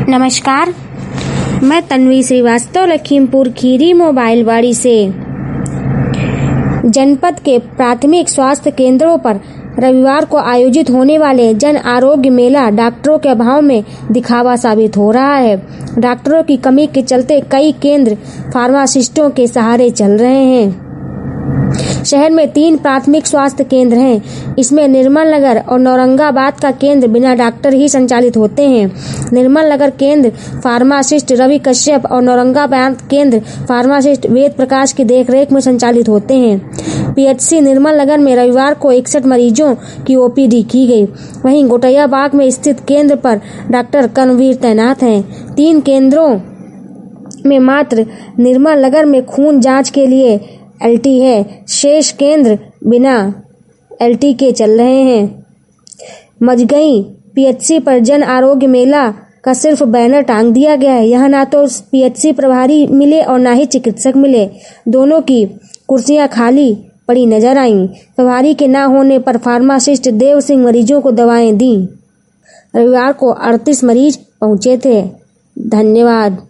नमस्कार, मैं तन्वी श्रीवास्तव लखीमपुर खीरी मोबाइल वाड़ी से। जनपद के प्राथमिक स्वास्थ्य केंद्रों पर रविवार को आयोजित होने वाले जन आरोग्य मेला डॉक्टरों के अभाव में दिखावा साबित हो रहा है। डॉक्टरों की कमी के चलते कई केंद्र फार्मासिस्टों के सहारे चल रहे हैं। शहर में 3 प्राथमिक स्वास्थ्य केंद्र हैं। इसमें निर्मल नगर और औरंगाबाद का केंद्र बिना डॉक्टर ही संचालित होते हैं। निर्मल नगर केंद्र फार्मासिस्ट रवि कश्यप और औरंगाबाद केंद्र फार्मासिस्ट वेद प्रकाश की देखरेख में संचालित होते हैं। पीएचसी निर्मल नगर में रविवार को 61 मरीजों की ओपीडी की गई। वहीं गोटैया बाग में स्थित केंद्र पर डॉक्टर कर्मवीर तैनात हैं। 3 केंद्रों में मात्र निर्मल नगर में खून जांच के लिए एलटी है। शेष केंद्र बिना एलटी के चल रहे हैं। मजगई पीएचसी पर जन आरोग्य मेला का सिर्फ बैनर टांग दिया गया है। यहाँ ना तो पीएचसी प्रभारी मिले और ना ही चिकित्सक मिले। दोनों की कुर्सियां खाली पड़ी नजर आईं। प्रभारी के ना होने पर फार्मासिस्ट देव सिंह मरीजों को दवाएं दी। रविवार को 38 मरीज पहुंचे थे। धन्यवाद।